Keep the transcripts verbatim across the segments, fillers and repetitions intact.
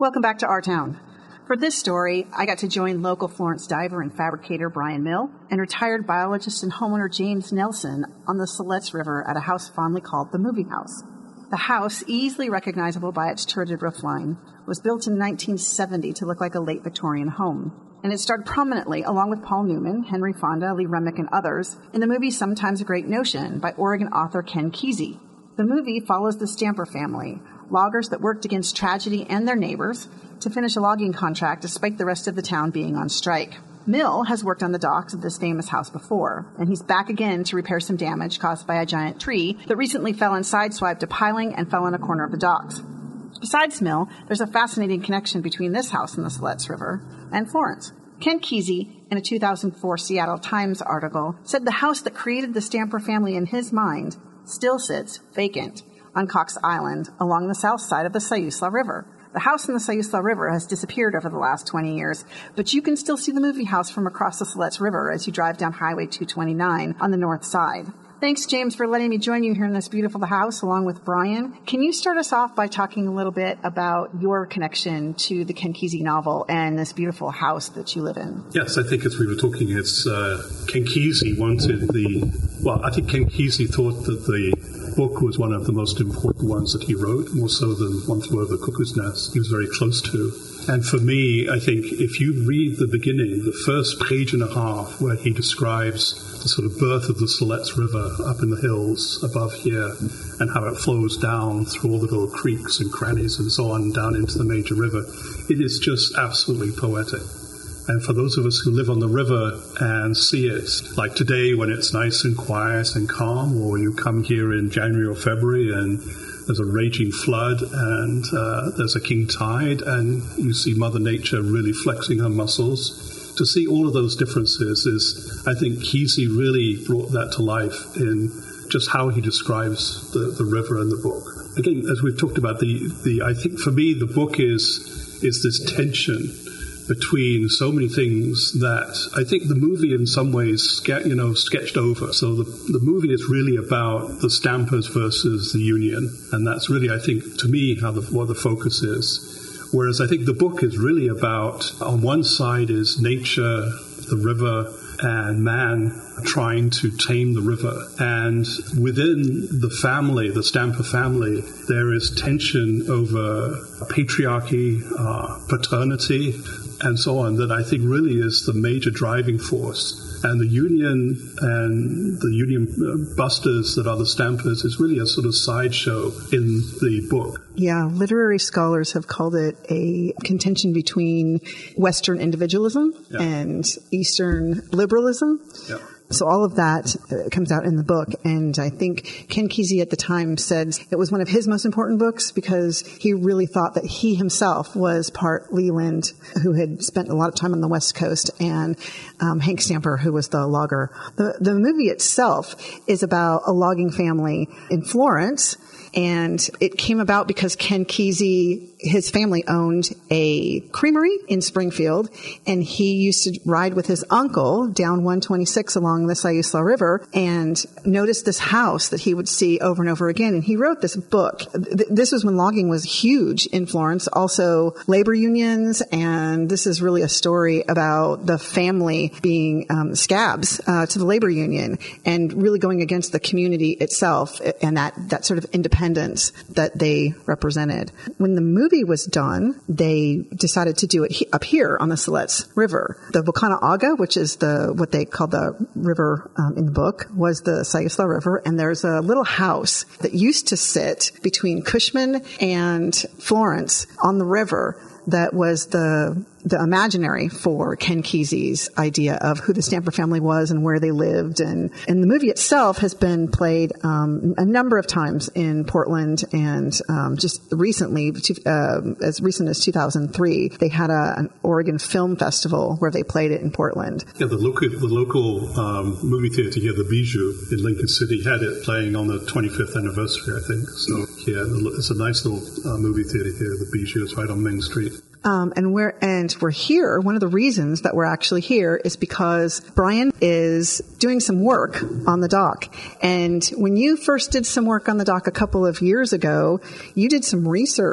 Welcome back to Our Town. For this story, I got to join local Florence diver and fabricator Brian Mill and retired biologist and homeowner James Nelson on the Siletz River at a house fondly called the Movie House. The house, easily recognizable by its turreted roofline, was built in nineteen seventy to look like a late Victorian home. And it starred prominently, along with Paul Newman, Henry Fonda, Lee Remick, and others, in the movie Sometimes a Great Notion by Oregon author Ken Kesey. The movie follows the Stamper family, loggers that worked against tragedy and their neighbors to finish a logging contract despite the rest of the town being on strike. Mill has worked on the docks of this famous house before, and he's back again to repair some damage caused by a giant tree that recently fell and sideswiped a piling and fell in a corner of the docks. Besides Mill, there's a fascinating connection between this house and the Siletz River and Florence. Ken Kesey, in a two thousand four Seattle Times article, said the house that created the Stamper family in his mind still sits vacant on Cox Island along the south side of the Siuslaw River. The house in the Siuslaw River has disappeared over the last twenty years, but you can still see the movie house from across the Siletz River as you drive down Highway two twenty-nine on the north side. Thanks, James, for letting me join you here in this beautiful house along with Brian. Can you start us off by talking a little bit about your connection to the Ken Kesey novel and this beautiful house that you live in? Yes, I think as we were talking, it's uh, Ken Kesey wanted the, well, I think Ken Kesey thought that the book was one of the most important ones that he wrote, more so than One Flew Over the Cuckoo's Nest. He was very close to. And for me, I think if you read the beginning, the first page and a half, where he describes the sort of birth of the Siletz River up in the hills above here and how it flows down through all the little creeks and crannies and so on down into the major river, it is just absolutely poetic. And for those of us who live on the river and see it, like today when it's nice and quiet and calm, or when you come here in January or February and there's a raging flood and uh, there's a king tide and you see Mother Nature really flexing her muscles, to see all of those differences is, I think Kesey really brought that to life in just how he describes the, the river in the book. Again, as we've talked about, the, the I think for me the book is is this tension between so many things that I think the movie in some ways ske- you know, sketched over. So the, the movie is really about the Stampers versus the Union, and that's really, I think, to me, how the, what the focus is. Whereas I think the book is really about, on one side is nature, the river, and man trying to tame the river. And within the family, the Stamper family, there is tension over patriarchy, uh, paternity, and so on, that I think really is the major driving force. And the Union and the Union busters that are the Stampers is really a sort of sideshow in the book. Yeah, literary scholars have called it a contention between Western individualism yeah. and Eastern liberalism. Yeah. So all of that comes out in the book, and I think Ken Kesey at the time said it was one of his most important books because he really thought that he himself was part Leland, who had spent a lot of time on the West Coast, and um, Hank Stamper, who was the logger. The, the movie itself is about a logging family in Florence, and it came about because Ken Kesey, his family owned a creamery in Springfield, and he used to ride with his uncle down one twenty-six along the Siuslaw River and noticed this house that he would see over and over again. And he wrote this book. This was when logging was huge in Florence, also labor unions, and this is really a story about the family being um, scabs uh, to the labor union and really going against the community itself and that, that sort of independence that they represented. When the movie was done, they decided to do it he- up here on the Siletz River. The Volcana which is the what they call the river um, in the book, was the Siuslaw River, and there's a little house that used to sit between Cushman and Florence on the river that was the the imaginary for Ken Kesey's idea of who the Stamper family was and where they lived. And, and the movie itself has been played um, a number of times in Portland, and um, just recently, uh, as recent as two thousand three, they had a, an Oregon Film Festival where they played it in Portland. Yeah, the local, the local um, movie theater here, the Bijou in Lincoln City, had it playing on the twenty-fifth anniversary, I think. So, yeah, it's a nice little uh, movie theater here. The Bijou is right on Main Street. Um, and we're, and we're here. One of the reasons that we're actually here is because Brian is doing some work on the dock. And when you first did some work on the dock a couple of years ago, you did some research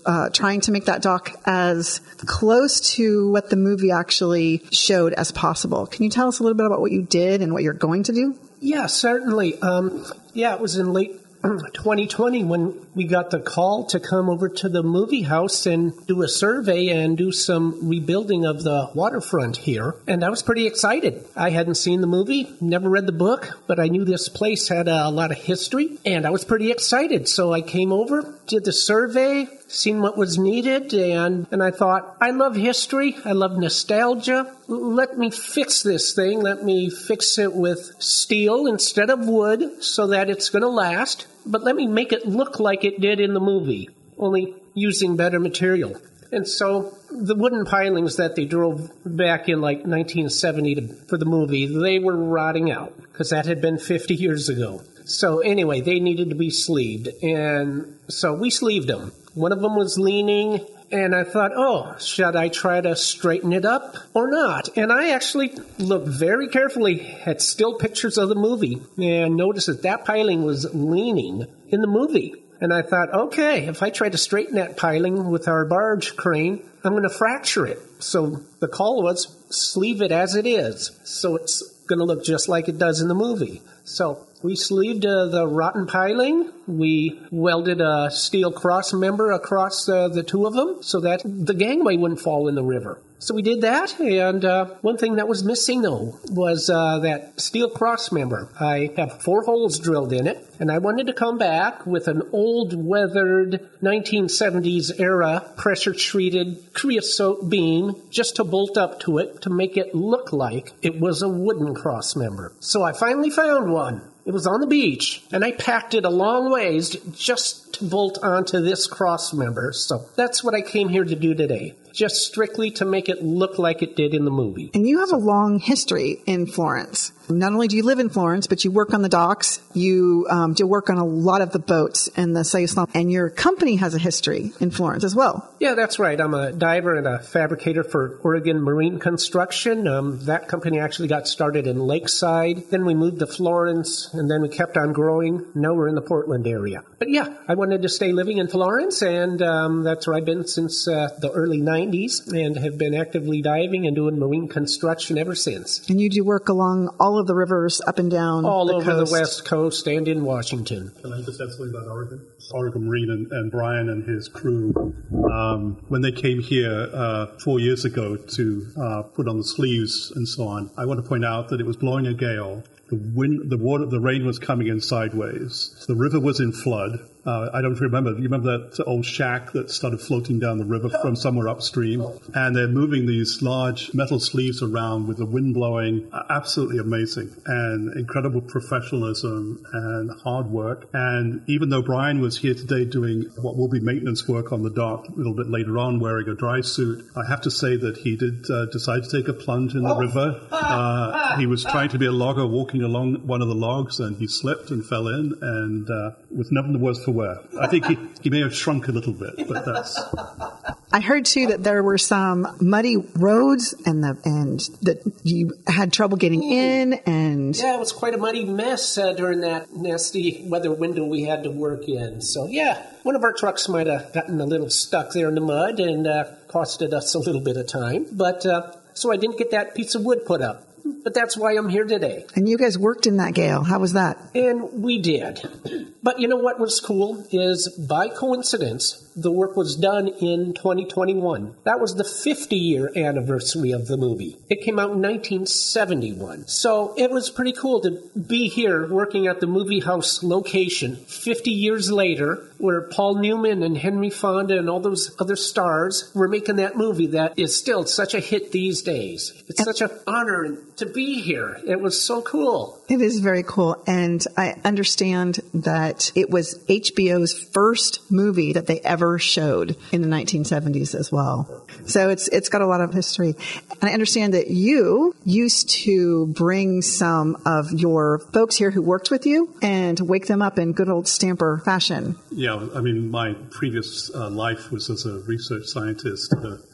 uh, trying to make that dock as close to what the movie actually showed as possible. Can you tell us a little bit about what you did and what you're going to do? Yeah, certainly. Um, yeah, it was in late twenty twenty when we got the call to come over to the movie house and do a survey and do some rebuilding of the waterfront here. And I was pretty excited. I hadn't seen the movie, never read the book, but I knew this place had a lot of history, and I was pretty excited. So I came over, did the survey, seen what was needed, and, and I thought, I love history, I love nostalgia. Let me fix this thing. Let me fix it with steel instead of wood so that it's going to last. But let me make it look like it did in the movie, only using better material. And so the wooden pilings that they drove back in like nineteen seventy to, for the movie, they were rotting out because that had been fifty years ago. So anyway, they needed to be sleeved. And so we sleeved them. One of them was leaning, and I thought, oh, should I try to straighten it up or not? And I actually looked very carefully at still pictures of the movie and noticed that that piling was leaning in the movie. And I thought, okay, if I try to straighten that piling with our barge crane, I'm going to fracture it. So the call was, sleeve it as it is. So it's going to look just like it does in the movie. So we sleeved uh, the rotten piling. We welded a steel cross member across uh, the two of them so that the gangway wouldn't fall in the river. So we did that, and uh, one thing that was missing, though, was uh, that steel cross member. I have four holes drilled in it, and I wanted to come back with an old, weathered nineteen seventies era pressure-treated creosote beam just to bolt up to it to make it look like it was a wooden cross member. So I finally found one. It was on the beach, and I packed it a long ways just to bolt onto this cross member. So that's what I came here to do today, just strictly to make it look like it did in the movie. And you have so. a long history in Florence. Not only do you live in Florence, but you work on the docks. You um, do work on a lot of the boats and the Sayaslam, and your company has a history in Florence as well. Yeah, that's right. I'm a diver and a fabricator for Oregon Marine Construction. Um, that company actually got started in Lakeside. Then we moved to Florence, and then we kept on growing. Now we're in the Portland area. But yeah, I wanted to stay living in Florence, and um, that's where I've been since uh, the early nineties, and have been actively diving and doing marine construction ever since. And you do work along all of the rivers up and down all the over coast. the West Coast and in Washington. Can I just add something about Oregon? Oregon Marine and, and Brian and his crew, um, when they came here uh, four years ago to uh, put on the sleeves and so on, I want to point out that it was blowing a gale. The wind, the water, the rain was coming in sideways. The river was in flood. Uh, I don't remember. You remember that old shack that started floating down the river from somewhere upstream? And they're moving these large metal sleeves around with the wind blowing. Absolutely amazing. And incredible professionalism and hard work. And even though Brian was here today doing what will be maintenance work on the dock a little bit later on, wearing a dry suit, I have to say that he did uh, decide to take a plunge in the river. Uh, he was trying to be a logger walking along one of the logs, and he slipped and fell in, and uh, with nothing the worse for wear. I think he, he may have shrunk a little bit, but that's... I heard, too, that there were some muddy roads and the and that you had trouble getting in, and... Yeah, it was quite a muddy mess uh, during that nasty weather window we had to work in. So, yeah, one of our trucks might have gotten a little stuck there in the mud and uh, costed us a little bit of time. But uh, so I didn't get that piece of wood put up. But that's why I'm here today. And you guys worked in that gale. How was that? And we did. But you know what was cool is, by coincidence, the work was done in twenty twenty-one. That was the fifty-year anniversary of the movie. It came out in nineteen seventy-one. So it was pretty cool to be here working at the movie house location fifty years later, where Paul Newman and Henry Fonda and all those other stars were making that movie that is still such a hit these days. It's such an honor to be here. It was so cool. It is very cool. And I understand that it was H B O's first movie that they ever showed in the nineteen seventies as well. So it's it's got a lot of history. And I understand that you used to bring some of your folks here who worked with you and wake them up in good old Stamper fashion. Yeah, I mean, my previous uh, life was as a research scientist at a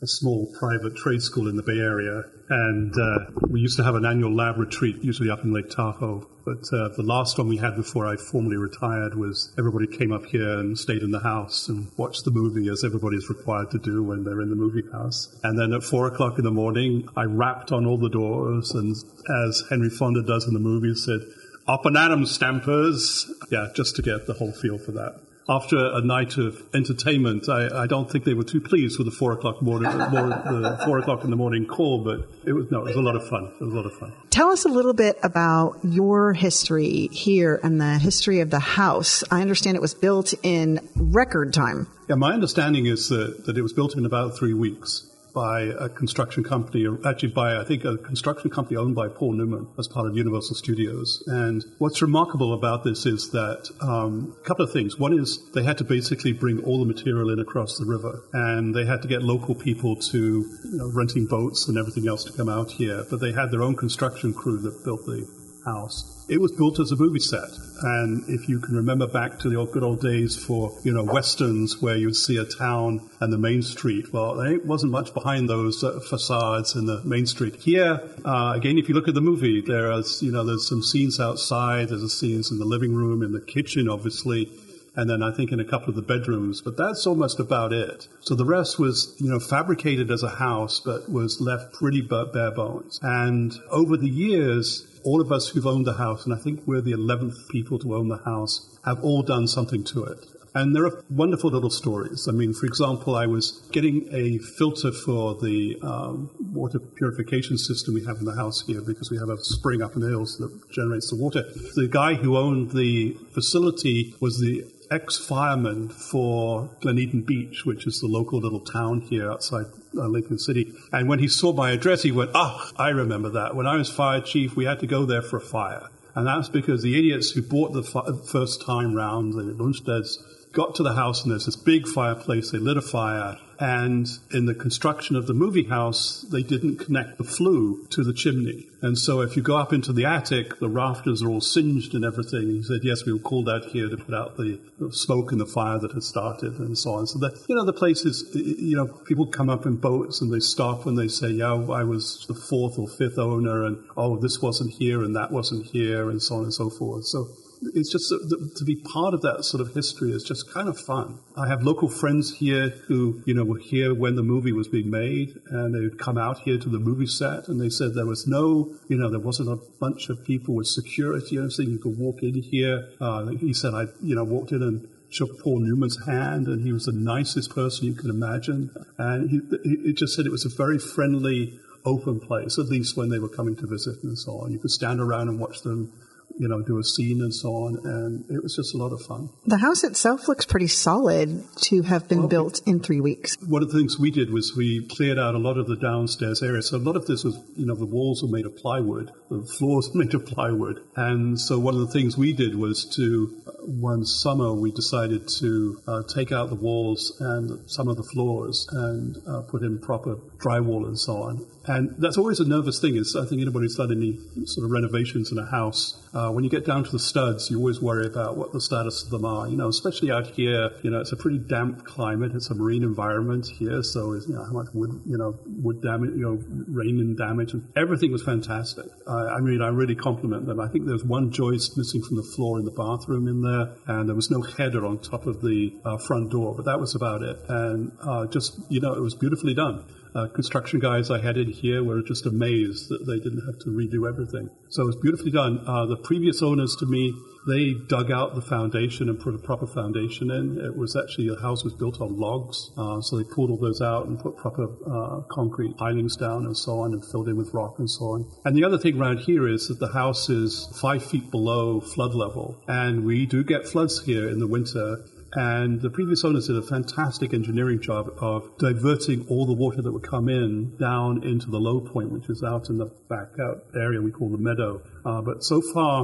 a small private trade school in the Bay Area. And uh, we used to have an annual lab retreat, usually up in Lake Tahoe. But uh, the last one we had before I formally retired was everybody came up here and stayed in the house and watched the movie, as everybody's required to do when they're in the movie house. And then at four o'clock in the morning, I rapped on all the doors, and as Henry Fonda does in the movie, said, "Up and at 'em, Stampers." Yeah, just to get the whole feel for that. After a night of entertainment, I, I don't think they were too pleased with the four o'clock morning, more, the four o'clock in the morning call, but it was no, it was a lot of fun. It was a lot of fun. Tell us a little bit about your history here and the history of the house. I understand it was built in record time. Yeah, my understanding is that, that it was built in about three weeks. By a construction company, or actually by, I think, a construction company owned by Paul Newman as part of Universal Studios. And what's remarkable about this is that um, a couple of things. One is they had to basically bring all the material in across the river, and they had to get local people to, you know, renting boats and everything else to come out here. But they had their own construction crew that built the house. It was built as a movie set, and if you can remember back to the old good old days for, you know, westerns where you'd see a town and the main street, well, there wasn't much behind those uh, facades in the main street. Here, uh, again, if you look at the movie, there is, you know, there's some scenes outside, there's scenes in the living room, in the kitchen, obviously, and then I think in a couple of the bedrooms, but that's almost about it. So the rest was, you know, fabricated as a house, but was left pretty bare bones. And over the years, all of us who've owned the house, and I think we're the eleventh people to own the house, have all done something to it. And there are wonderful little stories. I mean, for example, I was getting a filter for the um, water purification system we have in the house here, because we have a spring up in the hills that generates the water. The guy who owned the facility was the ex-fireman for Glen Eden Beach, which is the local little town here outside uh, Lincoln City. And when he saw my address, he went, "Ah, oh, I remember that. When I was fire chief, we had to go there for a fire." And that's because the idiots who bought the fi- first time round, the Lundsteds, got to the house, and there's this big fireplace. They lit a fire, and in the construction of the movie house, they didn't connect the flue to the chimney. And so if you go up into the attic, the rafters are all singed and everything. He said, "Yes, we were called out here to put out the, the smoke and the fire that had started," and so on. So that, you know, the place is, you know, people come up in boats and they stop and they say, "Yeah, I was the fourth or fifth owner, and oh, this wasn't here and that wasn't here," and so on and so forth. So it's just to be part of that sort of history is just kind of fun. I have local friends here who, you know, were here when the movie was being made, and they would come out here to the movie set, and they said there was no, you know, there wasn't a bunch of people with security or anything. You could walk in here. Uh, he said, I, you know, walked in and shook Paul Newman's hand, and he was the nicest person you could imagine. And he, he just said it was a very friendly, open place, at least when they were coming to visit and so on. You could stand around and watch them, you know, do a scene and so on, and it was just a lot of fun. The house itself looks pretty solid to have been well, built in three weeks. One of the things we did was we cleared out a lot of the downstairs area. So a lot of this was, you know, the walls were made of plywood, the floors were made of plywood. And so one of the things we did was to, uh, one summer we decided to uh, take out the walls and some of the floors and uh, put in proper drywall and so on. And that's always a nervous thing. Is I think anybody who's done any sort of renovations in a house, uh, when you get down to the studs, you always worry about what the status of them are. You know, especially out here, you know, it's a pretty damp climate. It's a marine environment here, so it's, you know, how much wood, you know, wood damage, you know, rain and damage, and everything was fantastic. Uh, I mean, I really compliment them. I think there was one joist missing from the floor in the bathroom in there, and there was no header on top of the uh, front door, but that was about it. And uh, just, you know, it was beautifully done. Uh, construction guys I had in here were just amazed that they didn't have to redo everything. So it was beautifully done. Uh, the previous owners, to me, they dug out the foundation and put a proper foundation in. It was actually, the house was built on logs, uh, so they pulled all those out and put proper uh, concrete pilings down and so on, and filled in with rock and so on. And the other thing around here is that the house is five feet below flood level, and we do get floods here in the winter. And the previous owners did a fantastic engineering job of diverting all the water that would come in down into the low point, which is out in the back out area we call the meadow. Uh, but so far,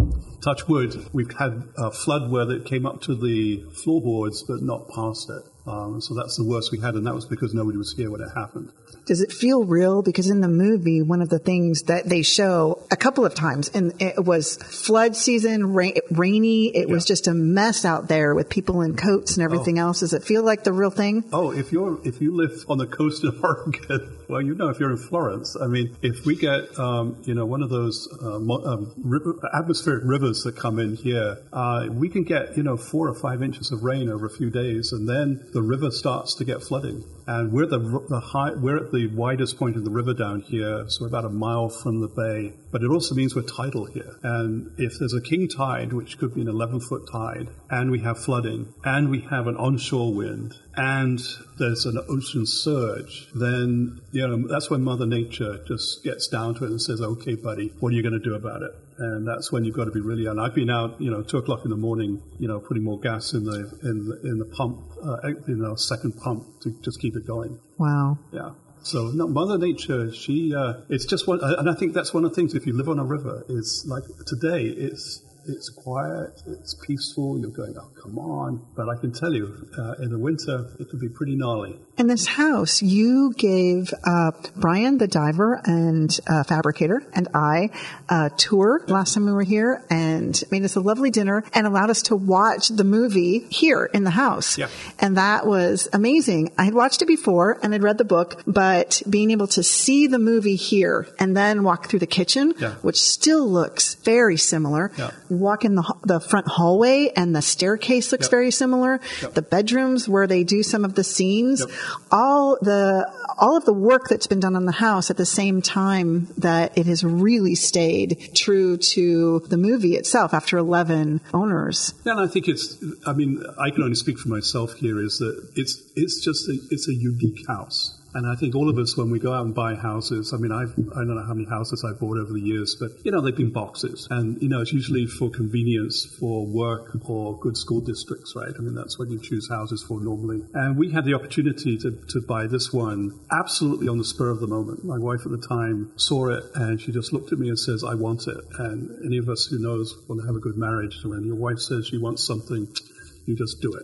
touch wood, we've had a flood where it came up to the floorboards, but not past it. Um, so that's the worst we had, and that was because nobody was here when it happened. Does it feel real? Because in the movie, one of the things that they show a couple of times, and it was flood season, rain, rainy. It yeah. was just a mess out there with people in coats and everything oh. else. Does it feel like the real thing? Oh, if you're if you live on the coast of Oregon, well, you know, if you're in Florence, I mean, if we get um, you know one of those uh, um, river, atmospheric rivers that come in here, uh, we can get you know four or five inches of rain over a few days, and then the river starts to get flooding. And we're the the high, we're at the widest point of the river down here, so we're about a mile from the bay. But it also means we're tidal here. And if there's a king tide, which could be an eleven-foot tide, and we have flooding, and we have an onshore wind, and there's an ocean surge, then you know that's when Mother Nature just gets down to it and says, "Okay, buddy, what are you going to do about it?" And that's when you've got to be really. And I've been out, you know, two o'clock in the morning, you know, putting more gas in the in the, in the pump, uh, you know, second pump to just keep it going. Wow. Yeah. So no, Mother Nature, she, uh, it's just one, and I think that's one of the things. If you live on a river, is like today, it's. It's quiet, it's peaceful, you're going, oh, come on. But I can tell you, uh, in the winter, it can be pretty gnarly. In this house, you gave uh, Brian, the diver and uh, fabricator, and I a tour last time we were here, and made us a lovely dinner and allowed us to watch the movie here in the house. Yeah. And that was amazing. I had watched it before and I'd read the book, but being able to see the movie here and then walk through the kitchen, yeah. which still looks very similar. Yeah. Walk in the the front hallway, and the staircase looks yep. very similar. Yep. The bedrooms where they do some of the scenes, yep. all the all of the work that's been done on the house at the same time that it has really stayed true to the movie itself after eleven owners. Yeah, and I think it's. I mean, I can only speak for myself here. Is that it's it's just a, it's a unique house. And I think all of us, when we go out and buy houses, I mean, I've, I don't know how many houses I've bought over the years, but, you know, they've been boxes. And, you know, it's usually for convenience, for work, or good school districts, right? I mean, that's what you choose houses for normally. And we had the opportunity to, to buy this one absolutely on the spur of the moment. My wife at the time saw it, and she just looked at me and says, I want it. And any of us who knows want to have a good marriage, when your wife says she wants something, you just do it.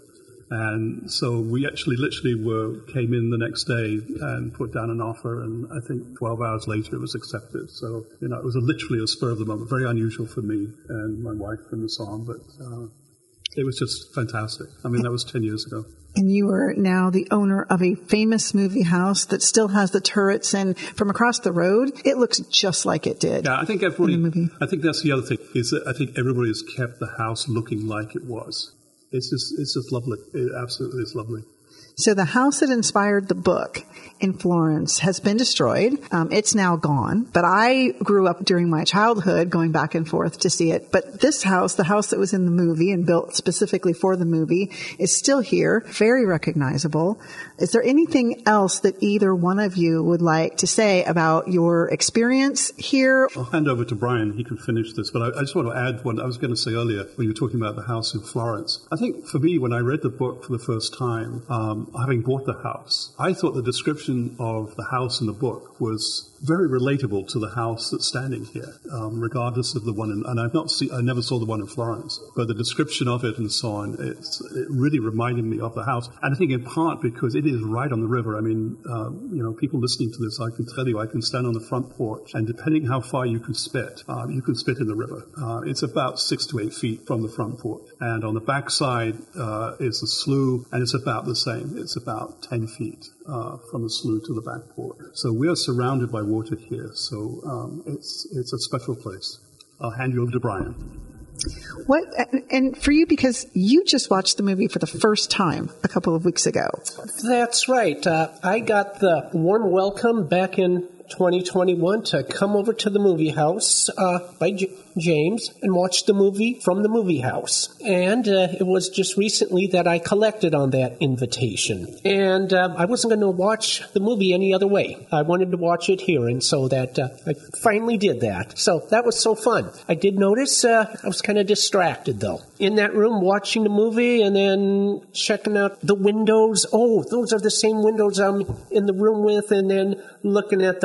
And so we actually literally were came in the next day and put down an offer, and I think twelve hours later it was accepted. So, you know, it was a, literally a spur of the moment, very unusual for me and my wife and so on, but uh, it was just fantastic. I mean, that was ten years ago. And you are now the owner of a famous movie house that still has the turrets, and from across the road, it looks just like it did. Yeah, I think everybody, in the movie. I think that's the other thing, is that I think everybody has kept the house looking like it was. It's just, it's just lovely. It absolutely is lovely. So the house that inspired the book in Florence has been destroyed. Um, it's now gone. But I grew up during my childhood going back and forth to see it. But this house, the house that was in the movie and built specifically for the movie, is still here, very recognizable. Is there anything else that either one of you would like to say about your experience here? I'll hand over to Brian. He can finish this. But I, I just want to add one I was going to say earlier when you were talking about the house in Florence. I think for me, when I read the book for the first time, um, having bought the house, I thought the description of the house in the book was very relatable to the house that's standing here, um, regardless of the one in, and I've not seen, I never saw the one in Florence, but the description of it and so on, it's, it really reminded me of the house. And I think in part because it is right on the river. I mean, uh, you know, people listening to this, I can tell you, I can stand on the front porch, and depending how far you can spit, uh, you can spit in the river. Uh, it's about six to eight feet from the front porch. And on the back side uh, is the slough, and it's about the same. It's about ten feet uh, from the slough to the back porch. So we are surrounded by water here, so um, it's it's a special place. I'll hand you over to Brian. What, and for you, because you just watched the movie for the first time a couple of weeks ago. That's right. Uh, I got the warm welcome back in twenty twenty-one to come over to the movie house uh, by J- James and watch the movie from the movie house. And uh, it was just recently that I collected on that invitation. And uh, I wasn't going to watch the movie any other way. I wanted to watch it here, and so that uh, I finally did that. So that was so fun. I did notice uh, I was kind of distracted, though. In that room watching the movie and then checking out the windows. Oh, those are the same windows I'm in the room with, and then looking at the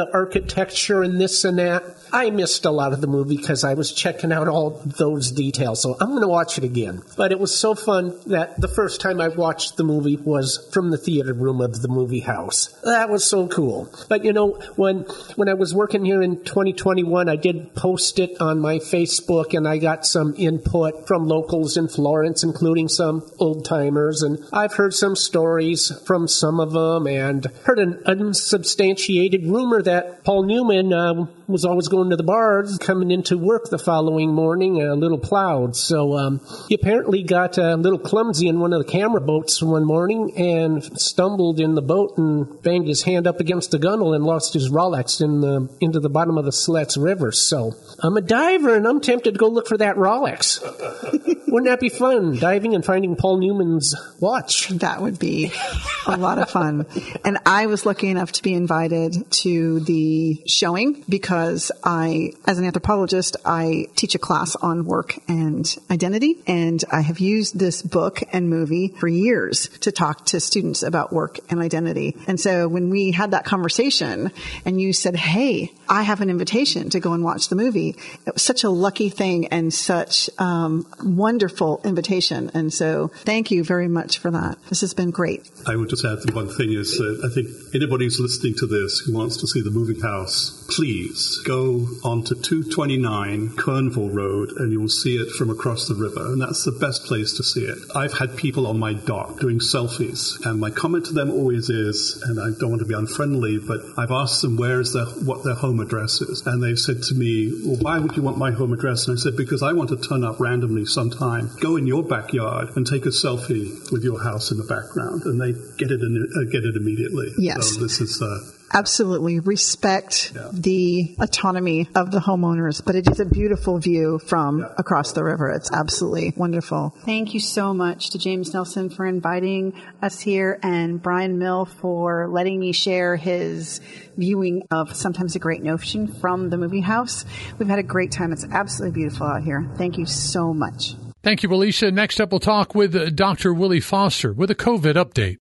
the architecture and this and that. I missed a lot of the movie because I was checking out all those details, so I'm going to watch it again. But it was so fun that the first time I watched the movie was from the theater room of the movie house. That was so cool. But, you know, when when I was working here in twenty twenty-one, I did post it on my Facebook, and I got some input from locals in Florence, including some old-timers, and I've heard some stories from some of them, and heard an unsubstantiated rumor that Paul Newman uh, was always going to the bars, coming into work the following morning a little plowed. So um, he apparently got a little clumsy in one of the camera boats one morning and stumbled in the boat and banged his hand up against the gunnel and lost his Rolex in the into the bottom of the Slets River. So I'm a diver, and I'm tempted to go look for that Rolex. Wouldn't that be fun, diving and finding Paul Newman's watch? That would be a lot of fun. And I was lucky enough to be invited to the showing because I, as an anthropologist, I teach a class on work and identity. And I have used this book and movie for years to talk to students about work and identity. And so when we had that conversation and you said, hey, I have an invitation to go and watch the movie, it was such a lucky thing and such um, wonderful invitation. And so thank you very much for that. This has been great. I would just add that one thing is that I think anybody who's listening to this who wants to see the movie house, please go on to two twenty-nine Kernville Road and you'll see it from across the river. And that's the best place to see it. I've had people on my dock doing selfies, and my comment to them always is, and I don't want to be unfriendly, but I've asked them where is their, what their home address is. And they've said to me, well, why would you want my home address? And I said, because I want to turn up randomly sometime, go in your backyard and take a selfie with your house in the background. And they get it in, uh, get it immediately. Yes. So this is... Uh, Absolutely respect yeah. the autonomy of the homeowners, but it is a beautiful view from yeah. across the river. It's absolutely wonderful. Thank you so much to James Nelson for inviting us here, and Brian Mill for letting me share his viewing of Sometimes a Great Notion from the movie house. We've had a great time. It's absolutely beautiful out here. Thank you so much. Thank you, Alicia. Next up, we'll talk with Doctor Willie Foster with a COVID update.